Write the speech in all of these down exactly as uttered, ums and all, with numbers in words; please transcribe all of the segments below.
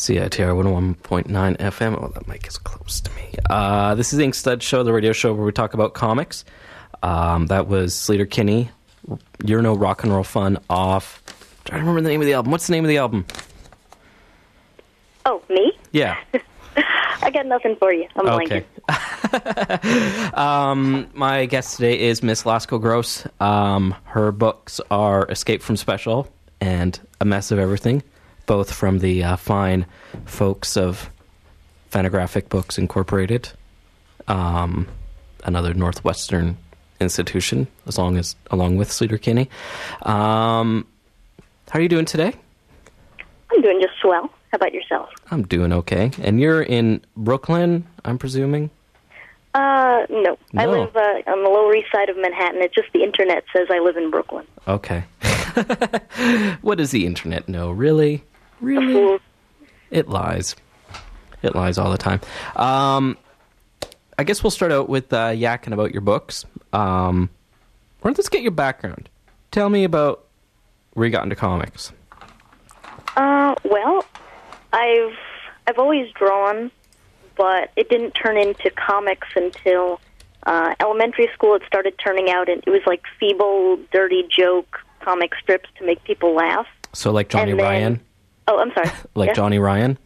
C I T R one oh one point nine F M. Oh, that mic is close to me. Uh, this is the Inkstuds Show, the radio show where we talk about comics. Um, that was Sleater-Kinney, You're No Rock and Roll Fun off... I'm trying to remember the name of the album. What's the name of the album? Oh, me? Yeah. I got nothing for you. I'm okay. blanking. um, my guest today is Miss Lasco Gross. Um, her books are Escape from Special and A Mess of Everything, both from the uh, fine folks of Fantagraphic Books Incorporated, um, another Northwestern institution, as long as along with Sleater-Kinney. Um, how are you doing today? I'm doing just swell. How about yourself? I'm doing okay. And you're in Brooklyn, I'm presuming? Uh, no. no. I live uh, on the Lower East Side of Manhattan. It's just the internet says I live in Brooklyn. Okay. What does the internet know? Really? Really? It lies. It lies all the time. Um, I guess we'll start out with uh, yakking about your books. Um, why don't let's get your background. Tell me about where you got into comics. Uh, well, I've I've always drawn, but it didn't turn into comics until uh, elementary school. It started turning out, and it was like feeble, dirty joke comic strips to make people laugh. So like Johnny then, Ryan? Oh, I'm sorry. like yeah? Johnny Ryan?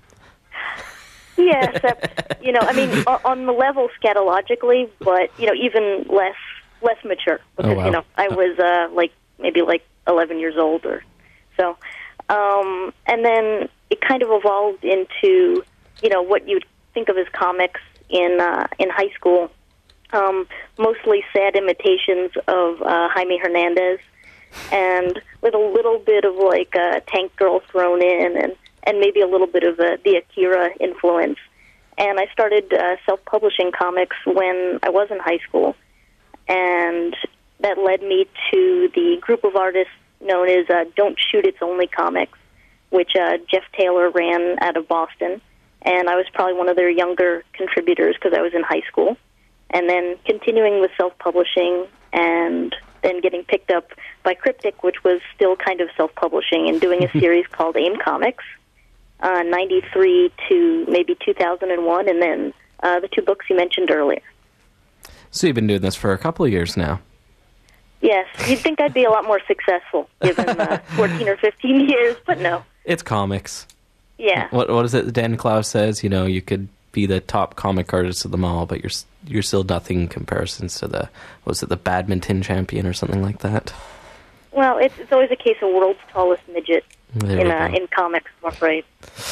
Yeah, except, you know, I mean, on the level scatologically, but, you know, even less less mature. Because, oh, wow. you know, I was, uh, like, maybe, like, eleven years old or so. Um, and then it kind of evolved into, you know, what you'd think of as comics in uh, in high school. Um, mostly sad imitations of uh, Jaime Hernandez, and with a little bit of, like, uh, Tank Girl thrown in, and and maybe a little bit of uh, the Akira influence. And I started uh, self-publishing comics when I was in high school, and that led me to the group of artists known as uh, Don't Shoot It's Only Comics, which uh, Jeff Taylor ran out of Boston, and I was probably one of their younger contributors because I was in high school, and then continuing with self-publishing, and then getting picked up by Cryptic, which was still kind of self-publishing, and doing a series called AIM Comics, Uh, ninety-three to maybe two thousand one, and then uh, the two books you mentioned earlier. So you've been doing this for a couple of years now. Yes, you'd think I'd be a lot more successful given uh, fourteen or fifteen years, but no. It's comics. Yeah. What What is it Dan Clowes says? You know, you could be the top comic artist of them all, but you're you're still nothing in comparison to the, what was it, the badminton champion or something like that? Well, it's, it's always a case of world's tallest midget. There in uh, in comics, I'm afraid.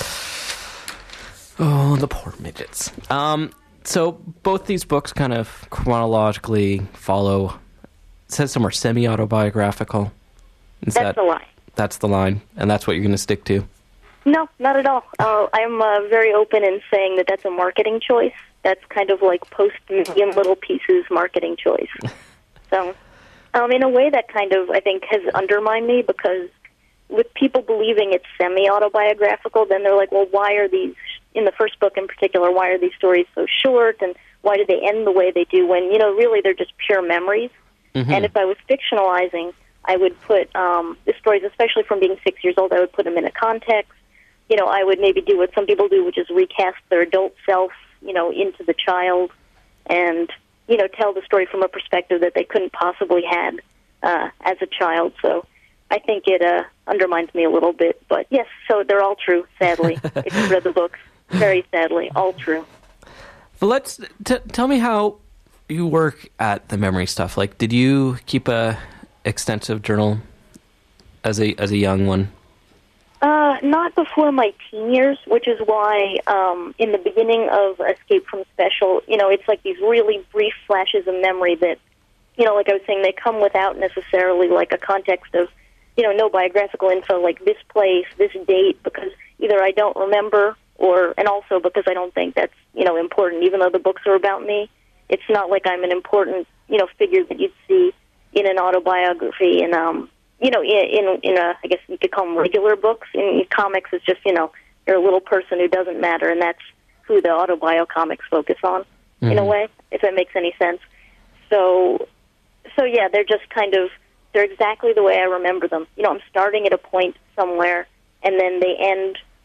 Oh, the poor midgets. Um, so both these books kind of chronologically follow. It says somewhere semi-autobiographical. Is that's that, the line. That's the line, and that's what you're going to stick to. No, not at all. Uh, I'm uh, very open in saying that that's a marketing choice. That's kind of like post-medium little pieces marketing choice. So, um, in a way, that kind of I think has undermined me because. With people believing it's semi-autobiographical, then they're like, well, why are these, in the first book in particular, why are these stories so short, and why do they end the way they do when, you know, really they're just pure memories? Mm-hmm. And if I was fictionalizing, I would put um, the stories, especially from being six years old, I would put them in a context. You know, I would maybe do what some people do, which is recast their adult self, you know, into the child, and, you know, tell the story from a perspective that they couldn't possibly had uh, as a child, so... I think it uh, undermines me a little bit, but yes, so they're all true, sadly. If you've read the books, very sadly, all true. Well, let's t- tell me how you work at the memory stuff. Like, did you keep a extensive journal as a as a young one? Uh, not before my teen years, which is why um, in the beginning of Escape from Special, you know, it's like these really brief flashes of memory that, you know, like I was saying, they come without necessarily like a context of, you know, no biographical info like this place, this date, because either I don't remember or, and also because I don't think that's, you know, important. Even though the books are about me, it's not like I'm an important, you know, figure that you'd see in an autobiography. And, um, you know, in, in, in a, I guess you could call them regular books. In comics, it's just, you know, you're a little person who doesn't matter, and that's who the autobio comics focus on, mm-hmm. in a way, if that makes any sense. So, so yeah, they're just kind of, they're exactly the way I remember them. You know, I'm starting at a point somewhere, and then they end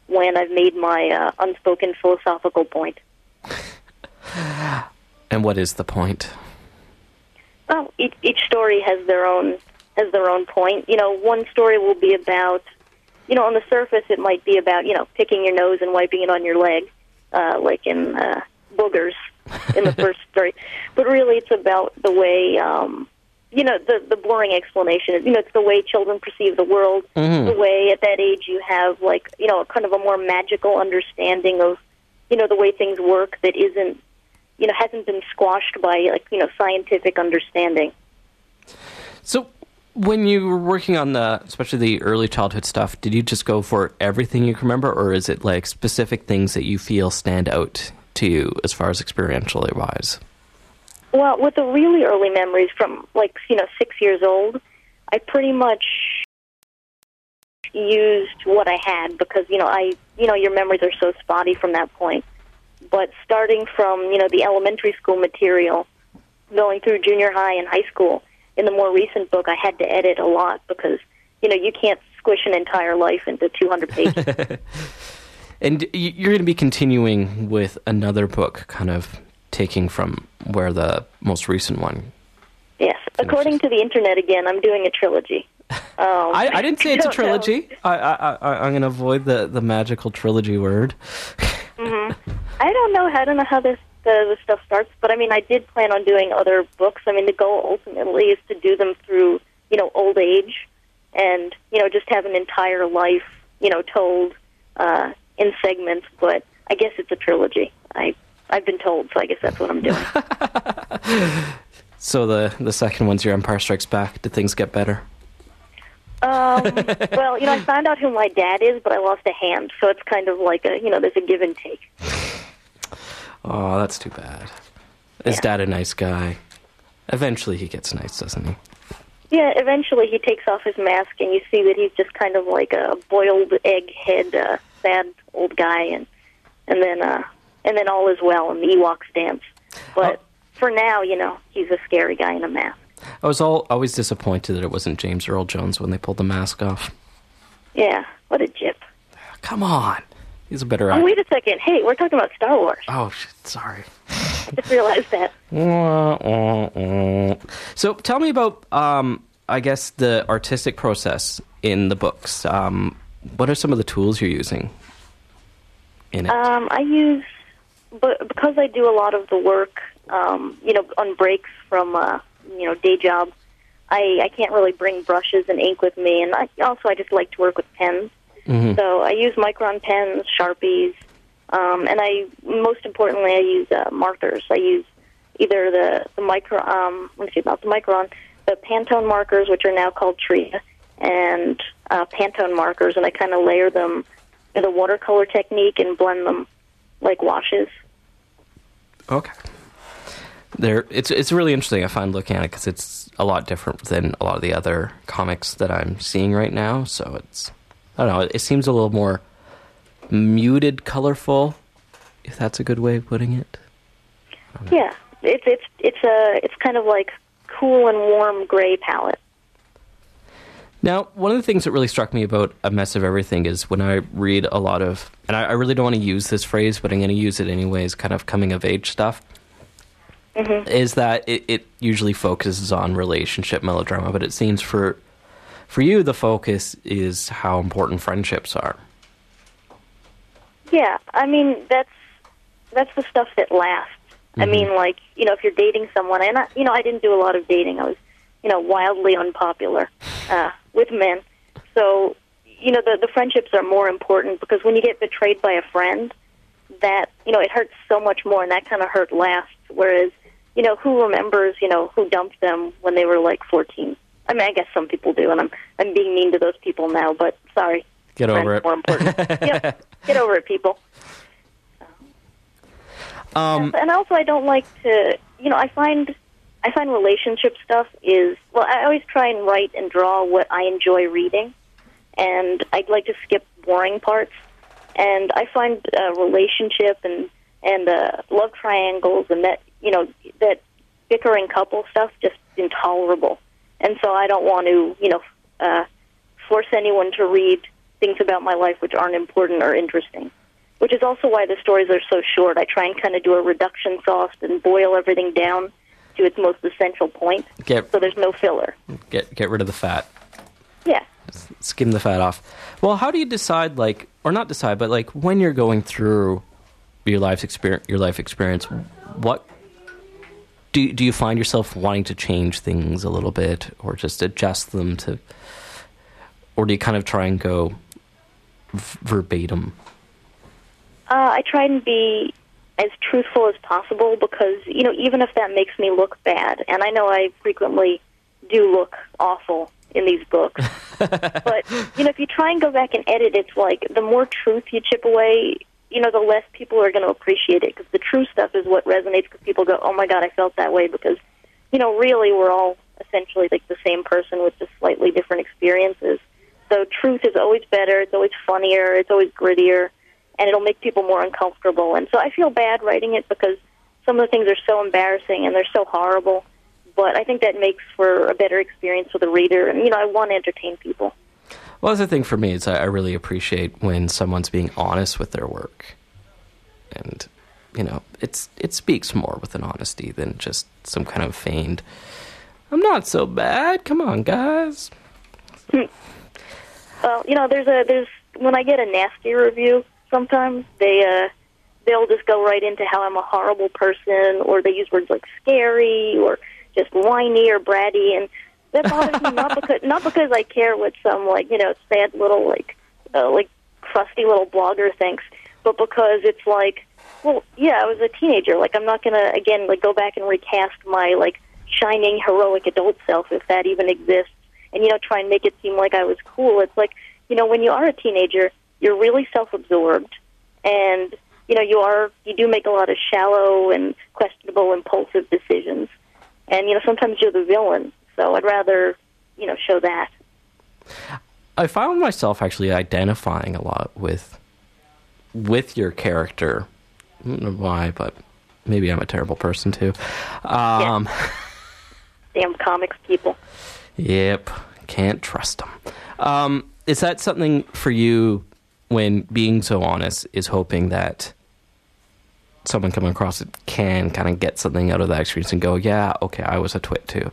when I've made my uh, unspoken philosophical point. And what is the point? Well, each, each story has their own has their own point. You know, one story will be about, you know, on the surface it might be about, you know, picking your nose and wiping it on your leg, uh, like in uh, Boogers in the first story. But really it's about the way, um, you know, the, the boring explanation is, you know, it's the way children perceive the world, mm-hmm. the way at that age you have, like, you know, kind of a more magical understanding of, you know, the way things work that isn't, you know, hasn't been squashed by, like, you know, scientific understanding. So when you were working on the, especially the early childhood stuff, did you just go for everything you can remember, or is it like specific things that you feel stand out to you as far as experientially wise? Well, with the really early memories from, like, you know, six years old, I pretty much used what I had because, you know, I, you know, your memories are so spotty from that point. But starting from, you know, the elementary school material, going through junior high and high school, in the more recent book, I had to edit a lot because, you know, you can't squish an entire life into two hundred pages. And you're going to be continuing with another book, kind of taking from where the most recent one. Yes. Finishes. According to the internet, again, I'm doing a trilogy. Um, I, I didn't say it's a trilogy. Know. I, I, I, I'm going to avoid the, the magical trilogy word. Mm-hmm. I don't know. I don't know how this the, the stuff starts, but I mean, I did plan on doing other books. I mean, the goal ultimately is to do them through, you know, old age, and you know, just have an entire life, you know, told uh, in segments. But I guess it's a trilogy. I I've been told, so I guess that's what I'm doing. So the the second one's your Empire Strikes Back. Did things get better? Um, well, you know, I found out who my dad is, but I lost a hand, so it's kind of like a, you know, there's a give and take. Oh, that's too bad. Is yeah. Dad a nice guy? Eventually he gets nice, doesn't he? Yeah, eventually he takes off his mask, and you see that he's just kind of like a boiled egg head, uh, sad old guy, and and then uh, and then all is well, and the Ewoks dance. But oh. for now, you know, he's a scary guy in a mask. I was all, always disappointed that it wasn't James Earl Jones when they pulled the mask off. Yeah, what a jip. Come on. He's a better actor. Oh, wait a second. Hey, we're talking about Star Wars. Oh, shit, sorry. I just realized that. So tell me about, um, I guess, the artistic process in the books. Um, what are some of the tools you're using in it? Um, I use, but because I do a lot of the work, um, you know, on breaks from... Uh, you know, day job, I, I can't really bring brushes and ink with me, and I, also I just like to work with pens. Mm-hmm. So I use Micron pens, Sharpies, um, and I, most importantly, I use uh, markers. I use either the, the micro, um, let me see, not the Micron, the Pantone markers, which are now called Tria, and uh, Pantone markers, and I kind of layer them with a watercolor technique and blend them like washes. Okay. There, it's it's really interesting. I find looking at it because it's a lot different than a lot of the other comics that I'm seeing right now. So it's, I don't know, it seems a little more muted, colorful, if that's a good way of putting it. Yeah, it's it's it's a it's kind of like cool and warm gray palette. Now, one of the things that really struck me about A Mess of Everything is when I read a lot of, and I, I really don't want to use this phrase, but I'm going to use it anyways, kind of coming of age stuff. Mm-hmm. Is that it, it usually focuses on relationship melodrama, but it seems for for you the focus is how important friendships are. Yeah, I mean that's that's the stuff that lasts. Mm-hmm. I mean, like, you know, if you're dating someone, and I, you know, I didn't do a lot of dating. I was, you know, wildly unpopular uh, with men. So, you know, the the friendships are more important because when you get betrayed by a friend, that, you know, it hurts so much more, and that kind of hurt lasts. Whereas, you know, who remembers, you know, who dumped them when they were like fourteen? I mean, I guess some people do, and I'm I'm being mean to those people now, but sorry. Get over it. More important. Yep. Get over it, people. Um, and also, I don't like to, you know, I find I find relationship stuff is, well, I always try and write and draw what I enjoy reading, and I'd like to skip boring parts. And I find uh, relationship and and uh, love triangles and that, you know, that bickering couple stuff just intolerable. And so I don't want to, you know, uh, force anyone to read things about my life which aren't important or interesting, which is also why the stories are so short. I try and kind of do a reduction sauce and boil everything down to its most essential point, Get, so there's no filler. Get get rid of the fat. Yeah. Skim the fat off. Well, how do you decide, like, or not decide, but like when you're going through your life experience, your life experience, what do do you find yourself wanting to change things a little bit, or just adjust them to, or do you kind of try and go v- verbatim? Uh, I try and be as truthful as possible because, you know, even if that makes me look bad, and I know I frequently do look awful in these books, but, you know, if you try and go back and edit, it's like the more truth you chip away, you know, the less people are going to appreciate it because the true stuff is what resonates because people go, oh, my God, I felt that way because, you know, really we're all essentially like the same person with just slightly different experiences. So truth is always better. It's always funnier. It's always grittier. And it'll make people more uncomfortable. And so I feel bad writing it because some of the things are so embarrassing and they're so horrible. But I think that makes for a better experience for the reader. And, you know, I want to entertain people. Well, the thing for me is I really appreciate when someone's being honest with their work. And, you know, it's it speaks more with an honesty than just some kind of feigned, I'm not so bad. Come on, guys. Well, you know, there's a there's when I get a nasty review, sometimes they uh, they'll just go right into how I'm a horrible person, or they use words like scary or just whiny or bratty, and that bothers me not because not because I care what some like you know sad little like uh, like crusty little blogger thinks, but because it's like, well, yeah, I was a teenager. Like I'm not gonna again like go back and recast my like shining heroic adult self if that even exists, and you know try and make it seem like I was cool. It's like, you know, when you are a teenager, you're really self-absorbed, and you know you are you do make a lot of shallow and questionable, impulsive decisions, and you know sometimes you're the villain. So I'd rather you know show that. I found myself actually identifying a lot with with your character. I don't know why, but maybe I'm a terrible person too. Um, yeah. Damn comics people. Yep, can't trust them. Um, is that something for you? When being so honest is hoping that someone coming across it can kind of get something out of that experience and go, yeah, okay, I was a twit too.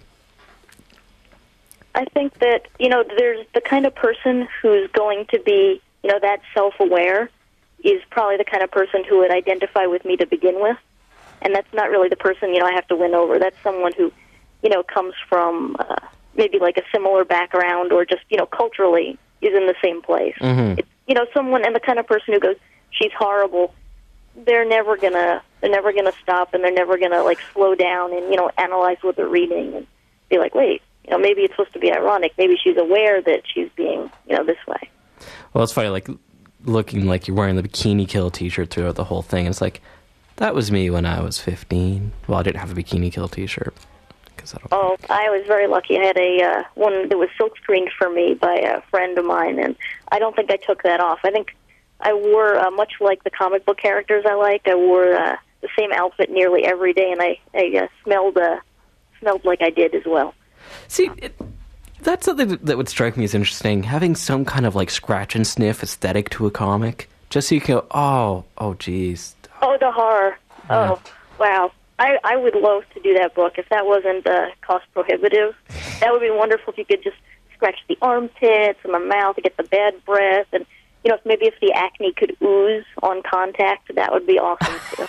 I think that, you know, there's the kind of person who's going to be, you know, that self-aware is probably the kind of person who would identify with me to begin with. And that's not really the person, you know, I have to win over. That's someone who, you know, comes from uh, maybe like a similar background or just, you know, culturally is in the same place. Mm-hmm. It's, you know, someone, and the kind of person who goes, she's horrible, they're never gonna, they're never gonna stop, and they're never gonna like slow down and you know analyze what they're reading and be like, wait, you know, maybe it's supposed to be ironic. Maybe she's aware that she's being, you know, this way. Well, it's funny, like looking like you're wearing the Bikini Kill T-shirt throughout the whole thing. It's like that was me when I was fifteen. Well, I didn't have a Bikini Kill T-shirt. I don't oh, think. I was very lucky. I had a uh, one that was silk screened for me by a friend of mine, and I don't think I took that off. I think I wore, uh, much like the comic book characters I like, I wore uh, the same outfit nearly every day, and I, I uh, smelled uh, smelled like I did as well. See, it, that's something that would strike me as interesting, having some kind of like scratch and sniff aesthetic to a comic, just so you can go, oh, oh, geez. Oh, the horror. Yeah. Oh, wow. I, I would love to do that book if that wasn't uh, cost prohibitive. That would be wonderful if you could just scratch the armpits and the mouth to get the bad breath, and you know maybe if the acne could ooze on contact, that would be awesome too.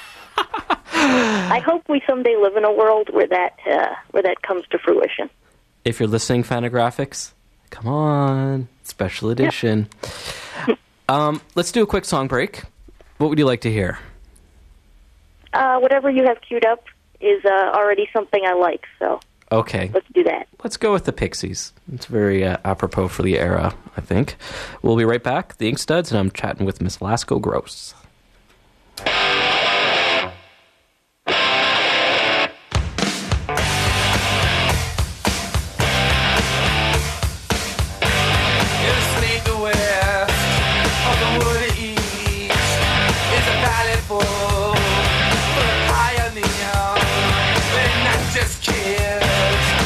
I hope we someday live in a world where that uh, where that comes to fruition. If you're listening, Fantagraphics, come on, special edition. Yep. um, let's do a quick song break. What would you like to hear? Uh, whatever you have queued up is uh, already something I like, so okay, let's do that. Let's go with the Pixies. It's very uh, apropos for the era, I think. We'll be right back, the Ink Studs, and I'm chatting with Miss Lasco Gross.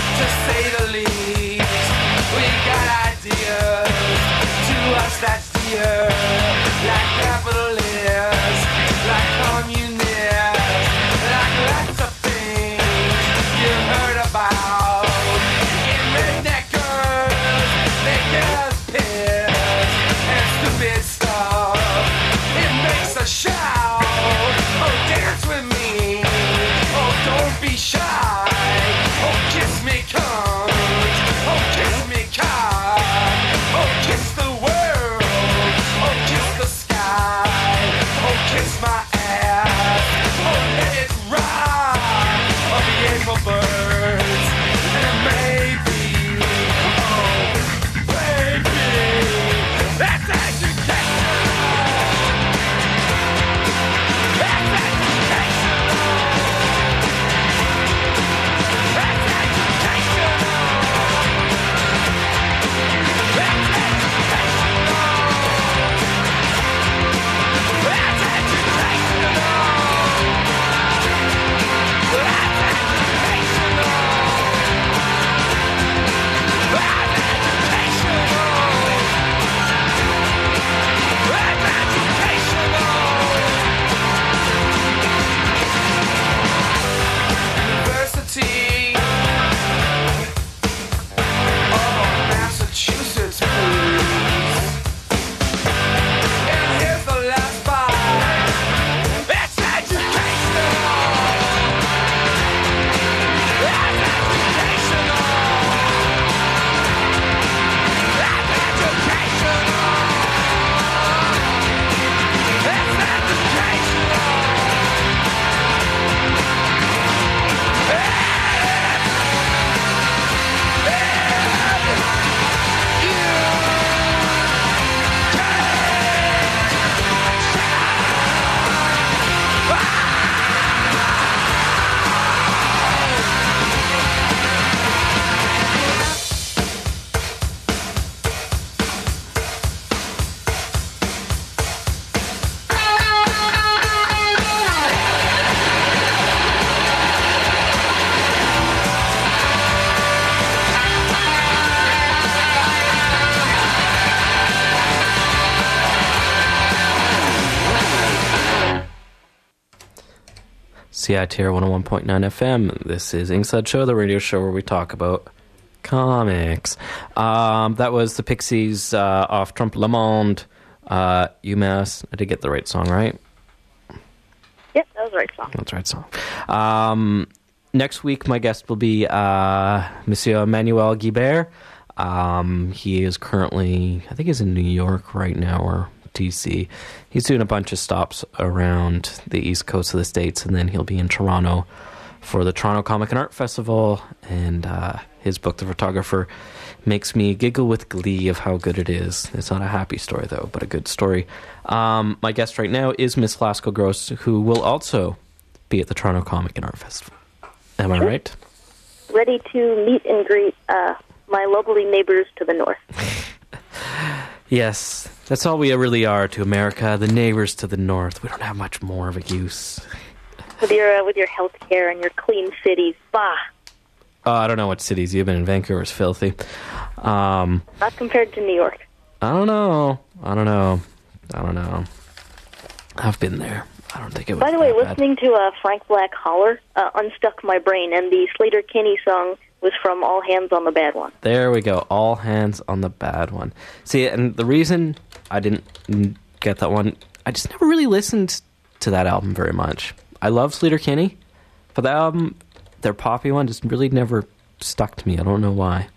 That's the C I T R one oh one point nine F M. This is Inside Show, the radio show where we talk about comics. Um, that was the Pixies uh, off Trompe Le Monde, uh, UMass. I did get the right song, right? Yep, that was the right song. That's the right song. Um, next week, my guest will be uh, Monsieur Emmanuel Guibert. Um, he is currently, I think he's in New York right now, or D C. He's doing a bunch of stops around the east coast of the States, and then he'll be in Toronto for the Toronto Comic and Art Festival, and uh, his book, The Photographer, makes me giggle with glee of how good it is. It's not a happy story, though, but a good story. Um, my guest right now is Miss Lasco Gross, who will also be at the Toronto Comic and Art Festival. Am I right? Ready to meet and greet uh, my lovely neighbors to the north. Yes, that's all we really are to America, the neighbors to the north. We don't have much more of a use. With your uh, with your health care and your clean cities, bah. Oh, I don't know what cities you've been in. Vancouver's filthy. Um, Not compared to New York. I don't know. I don't know. I don't know. I've been there. I don't think it was By the way, that bad. listening to uh, Frank Black holler uh, unstuck my brain, and the Slater Kinney song was from All Hands on the Bad One. There we go. All Hands on the Bad One. See, and the reason I didn't get that one, I just never really listened to that album very much. I love Slater Kinney, but that album, their poppy one, just really never stuck to me. I don't know why.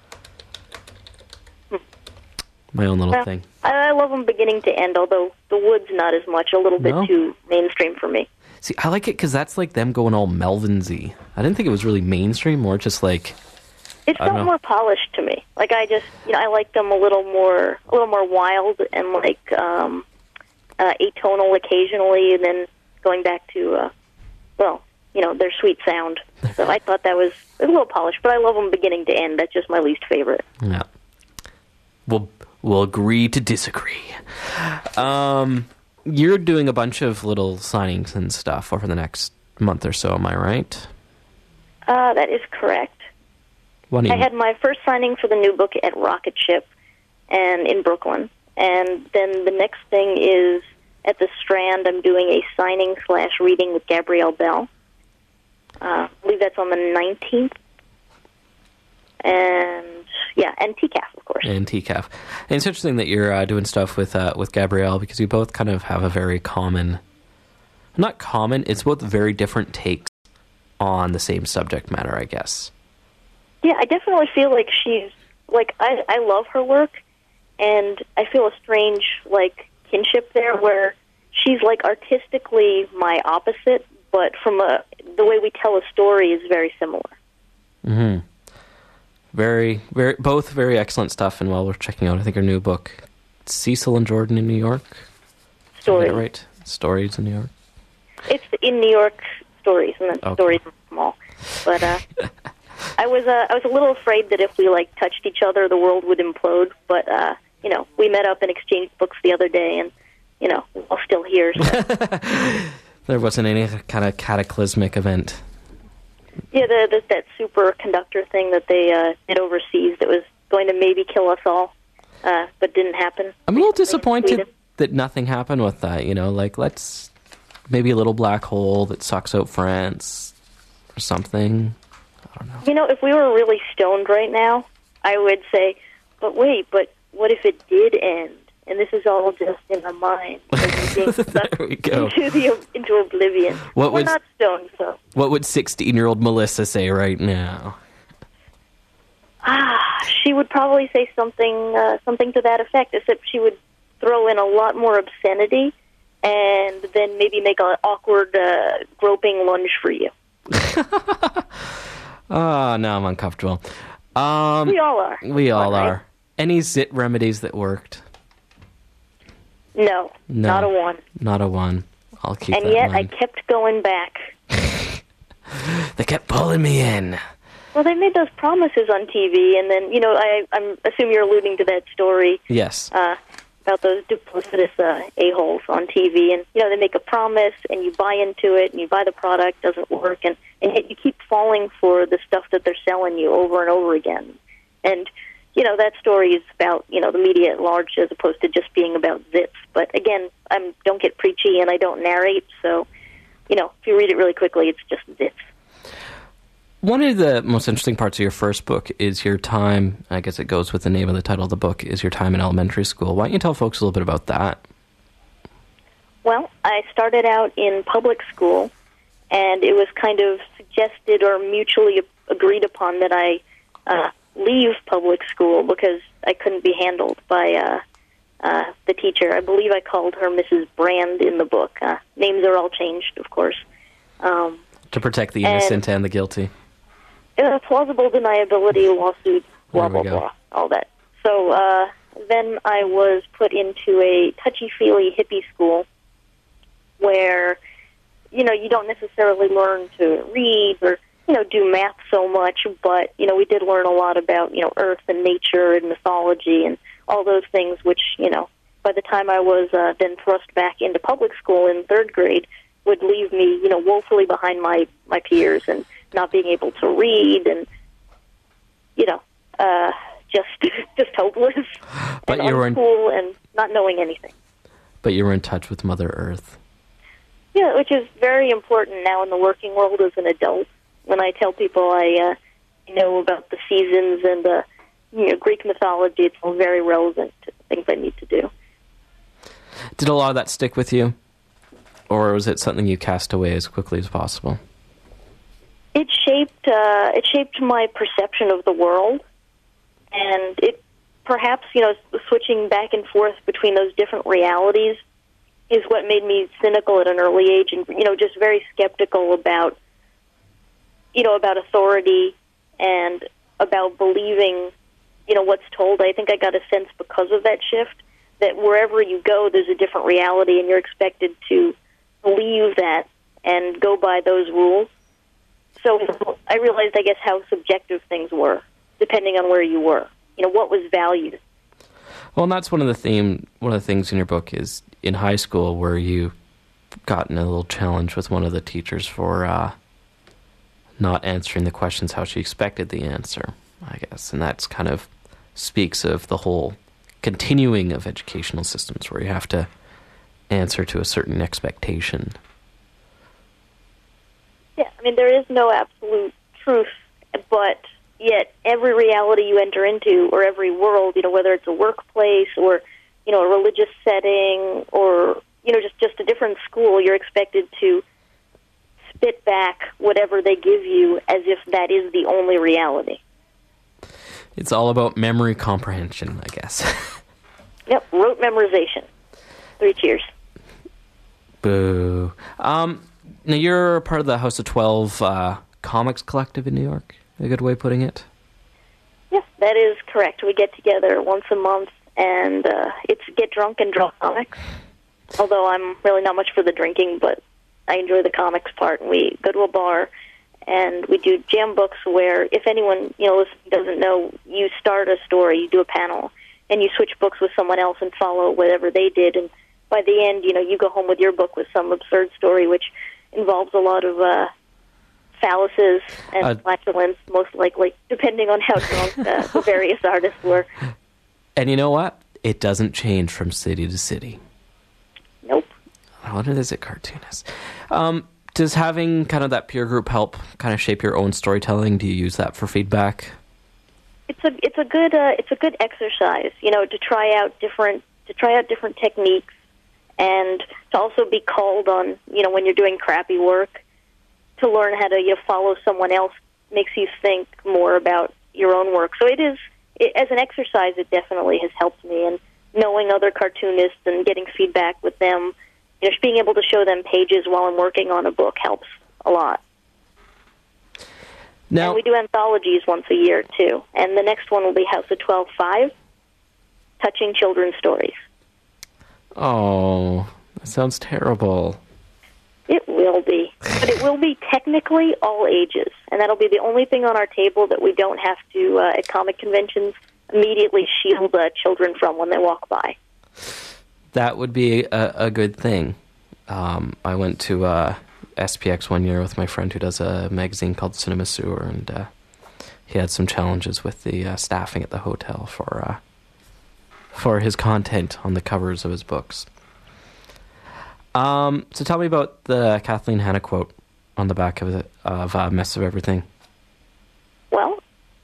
My own little Well, thing. I, I love them beginning to end, although The Woods not as much, a little bit No? too mainstream for me. See, I like it because that's like them going all Melvin-y. I didn't think it was really mainstream, more just like... It I don't felt know. more polished to me. Like I just, you know, I like them a little more, a little more wild and like um, uh, atonal occasionally, and then going back to, uh, well, you know, their sweet sound. So I thought that was a little polished, but I love them beginning to end. That's just my least favorite. Yeah. We'll, we'll agree to disagree. Um, you're doing a bunch of little signings and stuff over the next month or so, am I right? Uh, that is correct. What do you I had my first signing for the new book at Rocket Ship and in Brooklyn. And then the next thing is at the Strand, I'm doing a signing slash reading with Gabrielle Bell. Uh, I believe that's on the nineteenth. And, yeah, and T C A F, of course. And T C A F. And it's interesting that you're uh, doing stuff with uh, with Gabrielle, because you both kind of have a very common... Not common, it's both very different takes on the same subject matter, I guess. Yeah, I definitely feel like she's, like, I, I love her work, and I feel a strange, like, kinship there where she's, like, artistically my opposite, but from a, the way we tell a story is very similar. Mm-hmm. Very, very, both very excellent stuff, and while we're checking out, I think her new book, Cecil and Jordan in New York. Stories. Is that right? Stories in New York. It's in New York stories, and then Okay. stories in small. But, uh... I was uh, I was a little afraid that if we like touched each other, the world would implode. But uh, you know, we met up and exchanged books the other day, and you know, we're all still here. So. There wasn't any kind of cataclysmic event. Yeah, the, the, that superconductor thing that they uh, did overseas that was going to maybe kill us all, uh, but didn't happen. I'm a little Sweden. disappointed that nothing happened with that. You know, like let's maybe a little black hole that sucks out France or something. I don't know. You know, if we were really stoned right now, I would say, but wait, but what if it did end? And this is all just in our mind. Being There we go. Into, the, into oblivion. What We're was- not stoned, so. What would sixteen-year-old Melissa say right now? Ah, she would probably say something uh, something to that effect, except she would throw in a lot more obscenity and then maybe make an awkward uh, groping lunge for you. Oh, now I'm uncomfortable. Um, We all are. we all Right? are. Any zit remedies that worked? No, No. not a one. Not a one. I'll keep And that yet in I mind. kept going back. They kept pulling me in. Well, they made those promises on T V, and then, you know, I I'm assume you're alluding to that story Yes. uh, about those duplicitous uh, a-holes on T V. And, you know, they make a promise, and you buy into it, and you buy the product, doesn't work, and, and yet you keep falling for the stuff that they're selling you over and over again. And, you know, that story is about, you know, the media at large as opposed to just being about zits. But, again, I don't get preachy, and I don't narrate, so you know, if you read it really quickly, it's just bits. One of the most interesting parts of your first book is your time, I guess it goes with the name of the title of the book, is your time in elementary school. Why don't you tell folks a little bit about that? Well, I started out in public school, and it was kind of suggested or mutually agreed upon that I uh, leave public school because I couldn't be handled by uh, uh, the teacher. I believe I called her Missus Brand in the book. Uh, names are all changed, of course. Um, to protect the innocent and, and the guilty. Uh, plausible deniability, lawsuit, blah, blah, go. blah, all that. So uh, then I was put into a touchy-feely hippie school where, you know, you don't necessarily learn to read or, you know, do math so much, but, you know, we did learn a lot about, you know, Earth and nature and mythology and all those things, which, you know, by the time I was uh, then thrust back into public school in third grade, would leave me, you know, woefully behind my, my peers and not being able to read and, you know, uh, just just hopeless but and you were in, uncool and not knowing anything. But you were in touch with Mother Earth. Yeah, which is very important now in the working world as an adult. When I tell people I uh, know about the seasons and the you know, Greek mythology, it's all very relevant to things I need to do. Did a lot of that stick with you? Or was it something you cast away as quickly as possible? It shaped uh, it shaped my perception of the world, and it perhaps, you know, switching back and forth between those different realities is what made me cynical at an early age and, you know, just very skeptical about, you know, about authority and about believing, you know, what's told. I think I got a sense because of that shift that wherever you go, there's a different reality and you're expected to believe that and go by those rules. So I realized, I guess, how subjective things were, depending on where you were. You know, what was valued. Well, and that's one of the theme, one of the things in your book is in high school where you got in a little challenge with one of the teachers for uh, not answering the questions how she expected the answer, I guess. And that's kind of speaks of the whole continuing of educational systems where you have to answer to a certain expectation. Yeah, I mean, there is no absolute truth, but yet every reality you enter into, or every world, you know, whether it's a workplace or, you know, a religious setting or, you know, just, just a different school, you're expected to spit back whatever they give you as if that is the only reality. It's all about memory comprehension, I guess. Yep, rote memorization. Three cheers. Boo. Um... Now, you're part of the House of twelve uh, Comics Collective in New York, a good way of putting it? Yes, that is correct. We get together once a month, and uh, it's get drunk and draw comics, although I'm really not much for the drinking, but I enjoy the comics part. And we go to a bar, and we do jam books where, if anyone you know doesn't know, you start a story, you do a panel, and you switch books with someone else and follow whatever they did, and by the end, you know, you go home with your book with some absurd story, which involves a lot of uh, phalluses and uh, flatulence, most likely, depending on how drunk uh, the various artists were. And you know what? It doesn't change from city to city. Nope. I wonder if there's a cartoonist. Um, does having kind of that peer group help kind of shape your own storytelling? Do you use that for feedback? It's a it's a good uh, it's a good exercise, you know, to try out different to try out different techniques. And to also be called on, you know, when you're doing crappy work, to learn how to you know, follow someone else makes you think more about your own work. So it is, it, as an exercise, it definitely has helped me. And knowing other cartoonists and getting feedback with them, you know, just being able to show them pages while I'm working on a book helps a lot. Now, and we do anthologies once a year, too. And the next one will be House of twelve five, Touching Children's Stories. Oh, that sounds terrible. It will be. But it will be technically all ages. And that'll be the only thing on our table that we don't have to, uh, at comic conventions, immediately shield uh, children from when they walk by. That would be a, a good thing. Um, I went to uh, S P X one year with my friend who does a magazine called Cinema Sewer, and uh, he had some challenges with the uh, staffing at the hotel for... Uh, for his content on the covers of his books. Um, so tell me about the Kathleen Hanna quote on the back of, the, of uh, Mess of Everything. Well,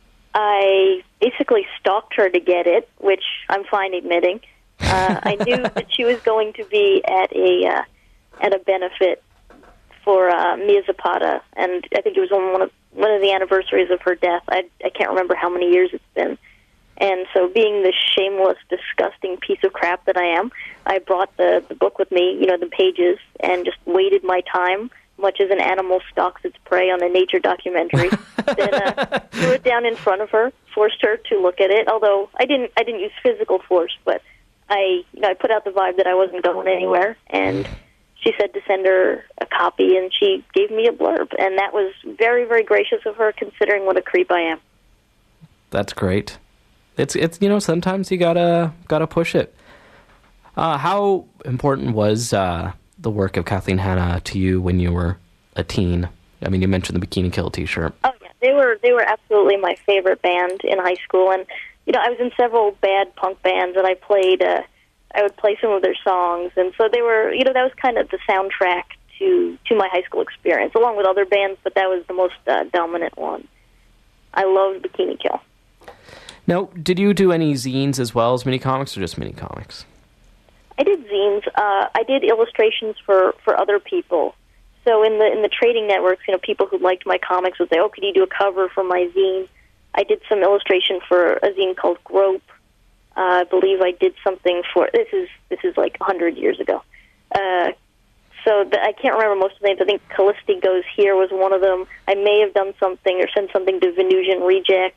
I basically stalked her to get it, which I'm fine admitting. Uh, I knew that she was going to be at a uh, at a benefit for uh, Mia Zapata, and I think it was on one of one of the anniversaries of her death. I I can't remember how many years it's been. And so, being the shameless, disgusting piece of crap that I am, I brought the, the book with me, you know, the pages, and just waited my time, much as an animal stalks its prey on a nature documentary. Then uh, threw it down in front of her, forced her to look at it. Although I didn't, I didn't use physical force, but I, you know, I put out the vibe that I wasn't going anywhere. And she said to send her a copy, and she gave me a blurb, and that was very, very gracious of her, considering what a creep I am. That's great. It's it's you know sometimes you gotta gotta push it. Uh, how important was uh, the work of Kathleen Hanna to you when you were a teen? I mean, you mentioned the Bikini Kill T-shirt. Oh yeah, they were they were absolutely my favorite band in high school, and you know I was in several bad punk bands, and I played uh, I would play some of their songs, and so they were you know that was kind of the soundtrack to to my high school experience, along with other bands, but that was the most uh, dominant one. I loved Bikini Kill. Now, did you do any zines as well as mini comics, or just mini comics? I did zines. Uh, I did illustrations for, for other people. So in the in the trading networks, you know, people who liked my comics would say, "Oh, could you do a cover for my zine?" I did some illustration for a zine called Grope. Uh, I believe I did something for this is this is like a hundred years ago. Uh, so the, I can't remember most of the names. I think Callisti Goes Here was one of them. I may have done something or sent something to Venusian Reject.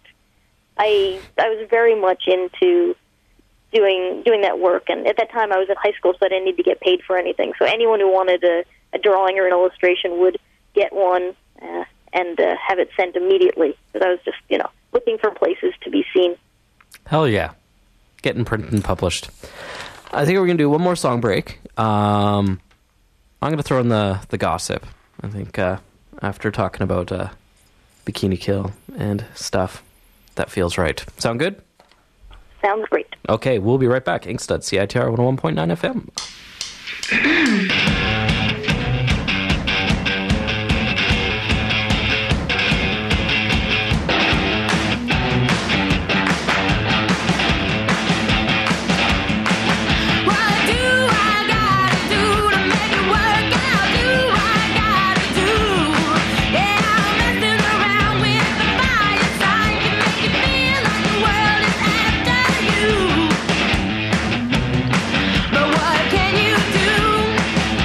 I I was very much into doing doing that work, and at that time I was in high school, so I didn't need to get paid for anything. So anyone who wanted a, a drawing or an illustration would get one uh, and uh, have it sent immediately. Because I was just you know looking for places to be seen. Hell yeah, getting printed and published. I think we're gonna do one more song break. Um, I'm gonna throw in the the gossip. I think uh, after talking about uh, Bikini Kill and stuff. That feels right. Sound good? Sounds great. Okay, we'll be right back. Inkstuds, C I T R one oh one point nine F M. But what can you do?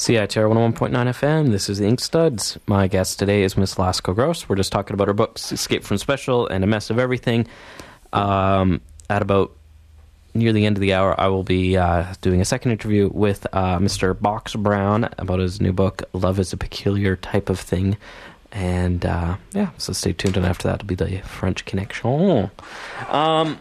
C I T R one oh one point nine F M, this is the Ink Studs. My guest today is Miss Lasco Gross. We're just talking about her books, Escape from Special and A Mess of Everything. Um, at about near the end of the hour, I will be uh, doing a second interview with uh, Mister Box Brown about his new book, Love is a Peculiar Type of Thing. And, uh, yeah, so stay tuned, and after that will be the French Connection. Um,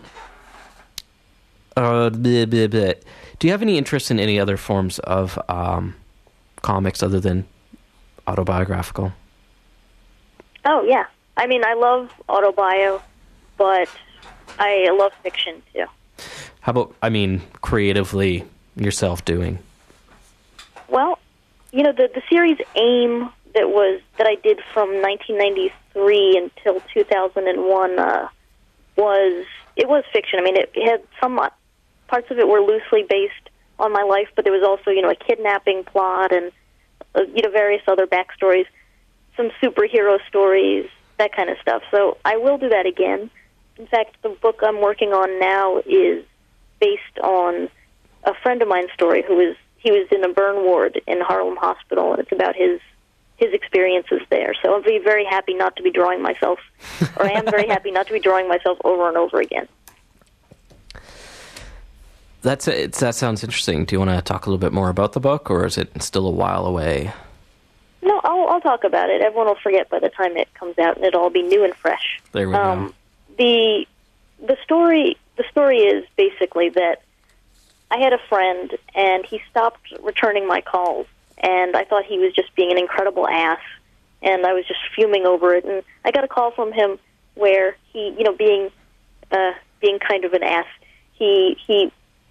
uh, bleh, bleh, bleh. Do you have any interest in any other forms of um, comics other than autobiographical? Oh, yeah. I mean, I love autobio, but I love fiction, too. How about, I mean, creatively yourself doing? Well, you know, the, the series AIM that was that I did from nineteen ninety-three until two thousand one uh, was, it was fiction. I mean, it, it had some parts of it were loosely based on my life, but there was also, you know, a kidnapping plot and, uh, you know, various other backstories, some superhero stories, that kind of stuff. So I will do that again. In fact, the book I'm working on now is based on a friend of mine's story who was, he was in a burn ward in Harlem Hospital, and it's about his his experiences there. So I'll be very happy not to be drawing myself, or I am very happy not to be drawing myself over and over again. That's it. That sounds interesting. Do you want to talk a little bit more about the book, or is it still a while away? No, I'll, I'll talk about it. Everyone will forget by the time it comes out, and it'll all be new and fresh. There we um, go. The the story the story is basically that I had a friend, and he stopped returning my calls, and I thought he was just being an incredible ass, and I was just fuming over it. And I got a call from him where he, you know, being uh, being kind of an ass, he he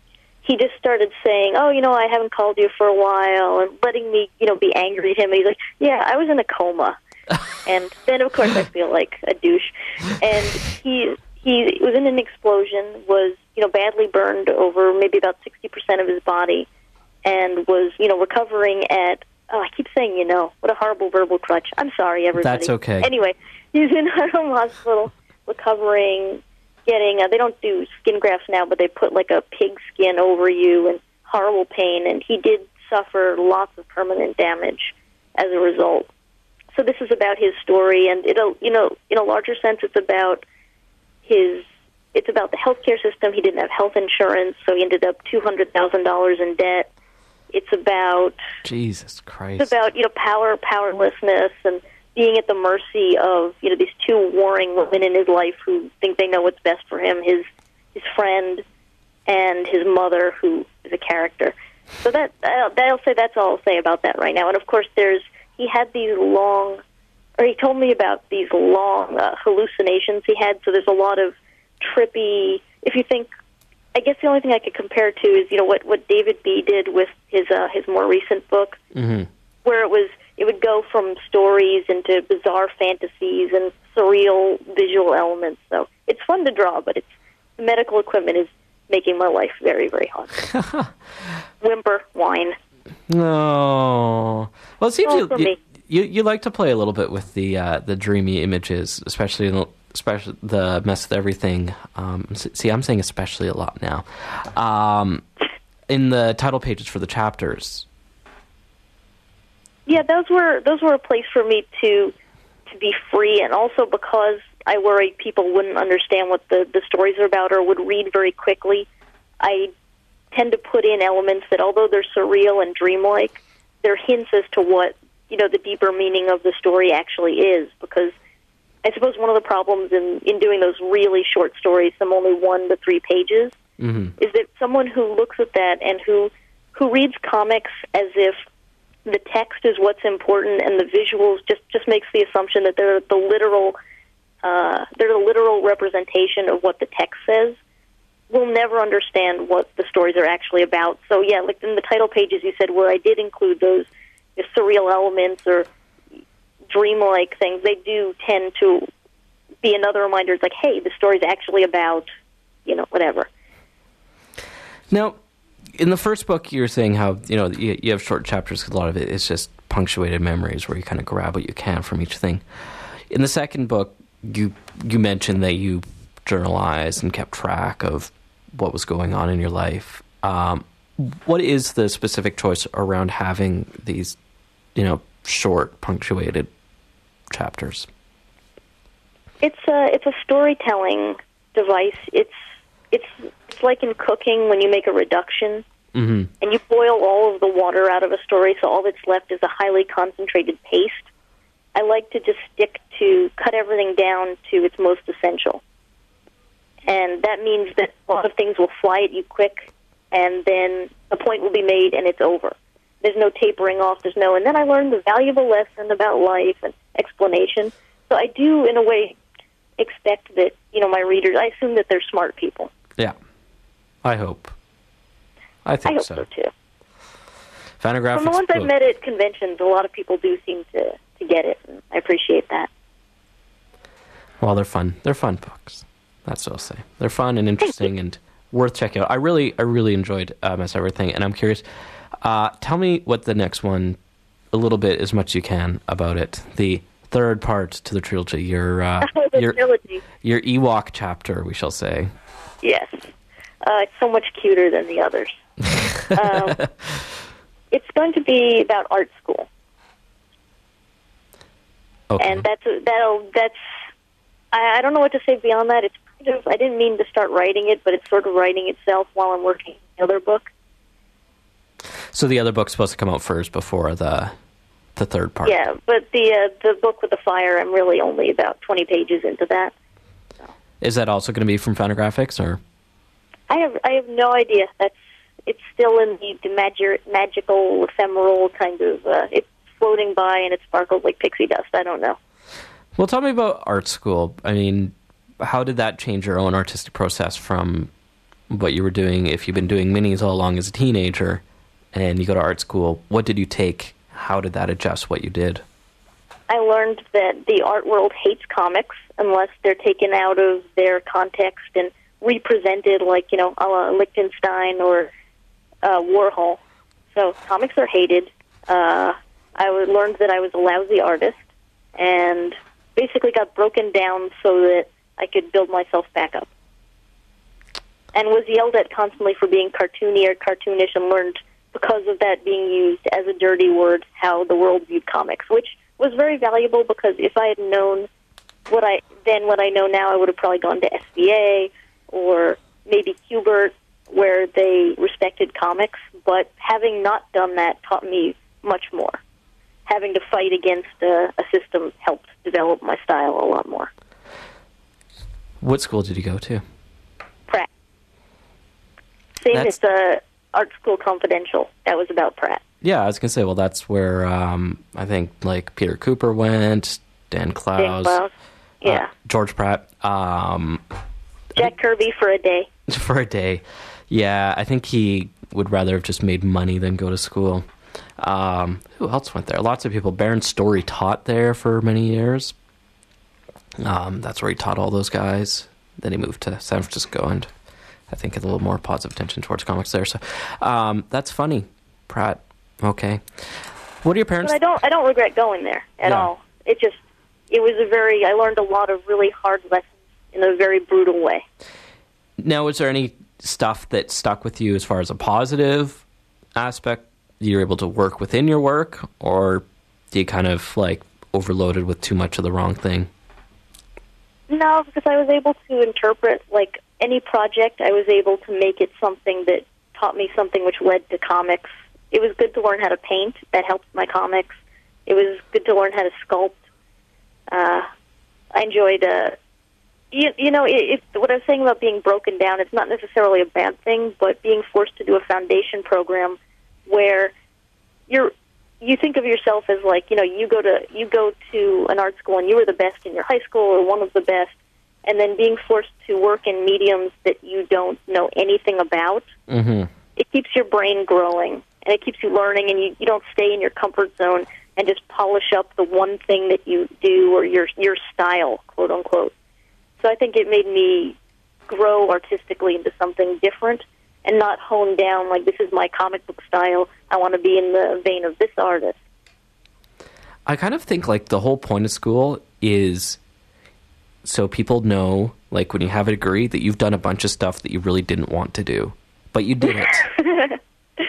he just started saying, "Oh, you know, I haven't called you for a while," and letting me, you know, be angry at him. And he's like, "Yeah, I was in a coma," and then of course I feel like a douche. And he he was in an explosion, was, you know, badly burned over maybe about sixty percent of his body, and was, you know, recovering at, oh, I keep saying, you know, what a horrible verbal crutch. I'm sorry, everybody. That's okay. Anyway, he's in Harlem Hospital, recovering, getting, uh, they don't do skin grafts now, but they put like a pig skin over you, and horrible pain, and he did suffer lots of permanent damage as a result. So this is about his story, and it'll, you know, in a larger sense, it's about his, it's about the healthcare system. He didn't have health insurance, so he ended up two hundred thousand dollars in debt. It's about, Jesus Christ. It's about, you know, power, powerlessness, and being at the mercy of, you know, these two warring women in his life who think they know what's best for him, his his friend and his mother, who is a character. So that, I'll say that's all I'll say about that right now. And of course, there's, he had these long, or he told me about these long uh, hallucinations he had, so there's a lot of trippy, if you think, I guess the only thing I could compare to is, you know, what, what David B. did with his uh, his more recent book, mm-hmm. where it was, it would go from stories into bizarre fantasies and surreal visual elements. So it's fun to draw, but it's, the medical equipment is making my life very, very hard. Whimper, whine. No. Well, it seems Oh, you, for you, me. you you like to play a little bit with the uh, the dreamy images, especially in the, especially the mess with everything. Um, see, I'm saying especially a lot now. Um, in the title pages for the chapters. Yeah, those were those were a place for me to to be free, and also because I worried people wouldn't understand what the, the stories are about or would read very quickly. I tend to put in elements that, although they're surreal and dreamlike, they're hints as to what, you know, the deeper meaning of the story actually is. Because I suppose one of the problems in, in doing those really short stories, some only one to three pages, mm-hmm. is that someone who looks at that and who who reads comics as if the text is what's important and the visuals just, just makes the assumption that they're the literal uh, they're the literal representation of what the text says, will never understand what the stories are actually about. So yeah, like in the title pages you said, where I did include those you know, surreal elements or dreamlike things, they do tend to be another reminder. It's like, hey, the story's actually about, you know, whatever. Now, in the first book, you were saying how, you know, you, you have short chapters because a lot of it is just punctuated memories where you kind of grab what you can from each thing. In the second book, you you mentioned that you journalized and kept track of what was going on in your life. Um, what is the specific choice around having these, you know, short, punctuated chapters? It's a it's a storytelling device. It's it's it's like in cooking when you make a reduction Mm-hmm. and you boil all of the water out of a story, so all that's left is a highly concentrated paste. I like to just stick to cut everything down to its most essential, and that means that a lot of things will fly at you quick, and then a point will be made and it's over. There's no tapering off. There's no, and then I learned the valuable lesson about life and explanation. So I do, in a way, expect that, you know, my readers, I assume that they're smart people. Yeah, I hope. I think I hope so. so, too. Fantagraphics. From the ones I've met at conventions, a lot of people do seem to, to get it, and I appreciate that. Well, they're fun. They're fun books. That's what I'll say. They're fun and interesting and worth checking out. I really, I really enjoyed uh, Miss Everything, and I'm curious. Uh, tell me what the next one, a little bit, as much as you can, about it. The third part to the trilogy. Your uh, the your trilogy. your Ewok chapter, we shall say. Yes, uh, it's so much cuter than the others. um, it's going to be about art school, okay. and that's that'll that's. I, I don't know what to say beyond that. It's kind of I didn't mean to start writing it, but it's sort of writing itself while I'm working on the other book. So the other book's supposed to come out first before the the third part. Yeah, but the uh, the book with the fire, I'm really only about twenty pages into that. So. Is that also going to be from Fantagraphics, or? I have I have no idea. That's it's still in the, the magi- magical, ephemeral kind of. Uh, it's floating by and it sparkles like pixie dust. I don't know. Well, tell me about art school. I mean, how did that change your own artistic process from what you were doing? If you've been doing minis all along as a teenager, and you go to art school, what did you take? How did that adjust what you did? I learned that the art world hates comics unless they're taken out of their context and represented, like, you know, a la Lichtenstein or uh, Warhol. So comics are hated. Uh, I learned that I was a lousy artist and basically got broken down so that I could build myself back up. And was yelled at constantly for being cartoony or cartoonish, and learned because of that being used as a dirty word how the world viewed comics, which was very valuable because if I had known what I then what I know now, I would have probably gone to S V A or maybe Kubert, where they respected comics. But having not done that taught me much more. Having to fight against a, a system helped develop my style a lot more. What school did you go to? Pratt. Same That's... as the Art School Confidential. That was about Pratt. Yeah, I was going to say, well, that's where um, I think, like, Peter Cooper went, Dan Clowes. Dan Clowes. Yeah. Uh, George Pratt. Um, Jack Kirby for a day. For a day. Yeah, I think he would rather have just made money than go to school. Um, who else went there? Lots of people. Baron Story taught there for many years. Um, that's where he taught all those guys. Then he moved to San Francisco, and I think had a little more positive attention towards comics there. So um, that's funny, Pratt. Okay. What are your parents? But I don't. I don't regret going there at Yeah. all. It just. It was a very. I learned a lot of really hard lessons in a very brutal way. Now, is there any stuff that stuck with you as far as a positive aspect you're able to work within your work, or do you kind of like overloaded with too much of the wrong thing? No, because I was able to interpret, like, any project, I was able to make it something that taught me something which led to comics. It was good to learn how to paint. That helped my comics. It was good to learn how to sculpt. Uh, I enjoyed, uh, you, you know, it, it, what I was saying about being broken down, it's not necessarily a bad thing, but being forced to do a foundation program where you're you think of yourself as, like, you know, you go to you go to an art school and you were the best in your high school or one of the best, and then being forced to work in mediums that you don't know anything about, mm-hmm. it keeps your brain growing, and it keeps you learning, and you, you don't stay in your comfort zone and just polish up the one thing that you do or your your style, quote unquote. So I think it made me grow artistically into something different and not hone down, like, this is my comic book style, I want to be in the vein of this artist. I kind of think, like, the whole point of school is so people know, like, when you have a degree, that you've done a bunch of stuff that you really didn't want to do, but you did it.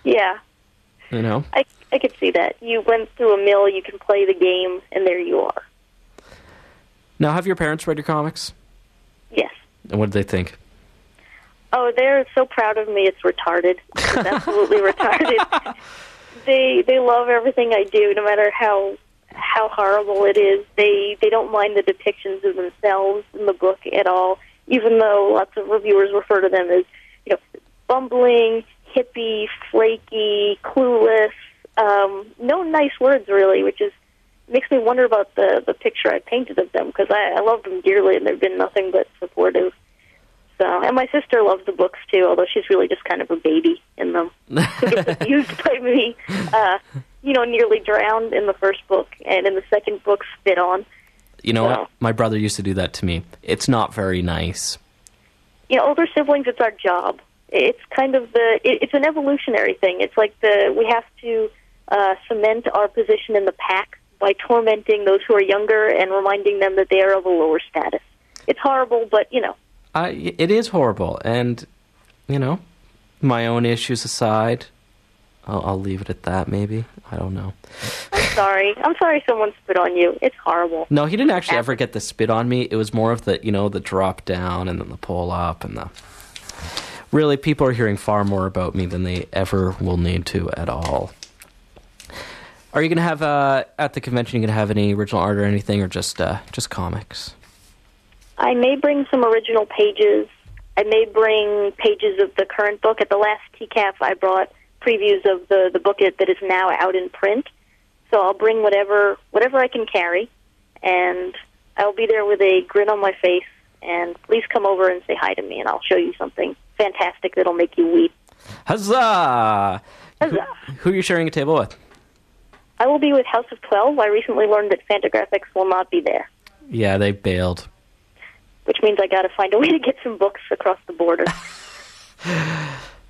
Yeah. You know? I, I could see that. You went through a mill, you can play the game, and there you are. Now, have your parents read your comics? Yes. And what did they think? Oh, they're so proud of me, it's retarded. It's absolutely retarded. They they love everything I do, no matter how how horrible it is. They they don't mind the depictions of themselves in the book at all, even though lots of reviewers refer to them as, you know, bumbling, hippie, flaky, clueless. Um, no nice words, really, which is makes me wonder about the, the picture I painted of them, because I, I love them dearly, and they've been nothing but supportive. So, and my sister loves the books, too, although she's really just kind of a baby in them. Who gets abused by me, uh, you know, nearly drowned in the first book, and in the second book, spit on. You know so, what? My brother used to do that to me. It's not very nice. You know, older siblings, it's our job. It's kind of the, it, it's an evolutionary thing. It's like the, we have to uh, cement our position in the pack by tormenting those who are younger and reminding them that they are of a lower status. It's horrible, but, you know. Uh, it is horrible, and, you know, my own issues aside, I'll, I'll leave it at that, maybe. I don't know. I'm sorry. I'm sorry someone spit on you. It's horrible. No, he didn't actually ever get the spit on me. It was more of the, you know, the drop down and then the pull up and the... Really, people are hearing far more about me than they ever will need to at all. Are you going to have, uh, at the convention, you going to have any original art or anything, or just uh, just comics? I may bring some original pages. I may bring pages of the current book. At the last T C A F, I brought previews of the, the book that is now out in print. So I'll bring whatever whatever I can carry, and I'll be there with a grin on my face, and please come over and say hi to me, and I'll show you something fantastic that'll make you weep. Huzzah! Huzzah! Who, who are you sharing a table with? I will be with House of twelve. I recently learned that Fantagraphics will not be there. Yeah, they bailed. Which means I got to find a way to get some books across the border. Yeah,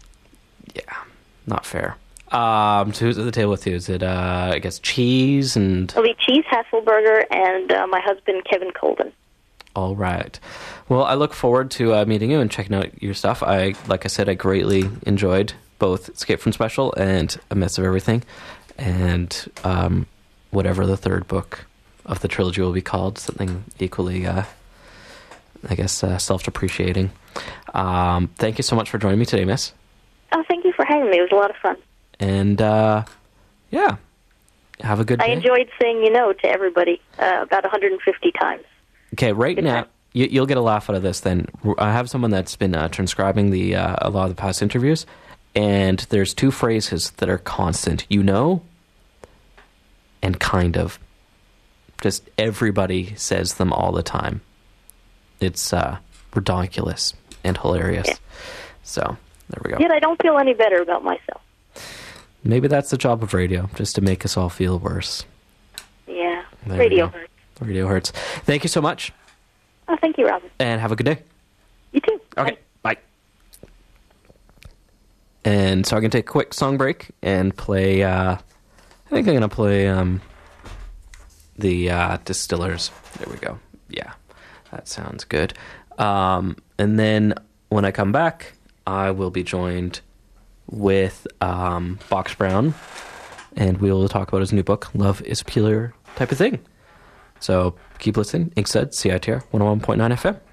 not fair. Um, so who's at the table with you? Is it, uh, I guess, Cheese and... It'll be Cheese Hasselberger and uh, my husband, Kevin Colden. All right. Well, I look forward to uh, meeting you and checking out your stuff. I, like I said, I greatly enjoyed both Escape from Special and A Mess of Everything, and um, whatever the third book of the trilogy will be called, something equally... Uh, I guess, uh, self-depreciating. Um, thank you so much for joining me today, Miss. Oh, thank you for having me. It was a lot of fun. And, uh, yeah, have a good day. I enjoyed saying you know to everybody uh, about one hundred fifty times. Okay, right good now, you, you'll get a laugh out of this then. I have someone that's been uh, transcribing the uh, a lot of the past interviews, and there's two phrases that are constant. You know, and kind of. Just everybody says them all the time. It's uh, ridiculous and hilarious. Yeah. So, there we go. Yet I don't feel any better about myself. Maybe that's the job of radio, just to make us all feel worse. Yeah, there radio hurts. Radio hurts. Thank you so much. Oh, thank you, Robin. And have a good day. You too. Okay, bye. bye. And so I'm going to take a quick song break and play, uh, I think I'm going to play um, the uh, Distillers. There we go. Yeah. That sounds good. Um, and then when I come back, I will be joined with um, Box Brown, and we will talk about his new book, Love is a Peculiar Type of Thing. So keep listening. Inkstuds, C I T R one oh one point nine F M.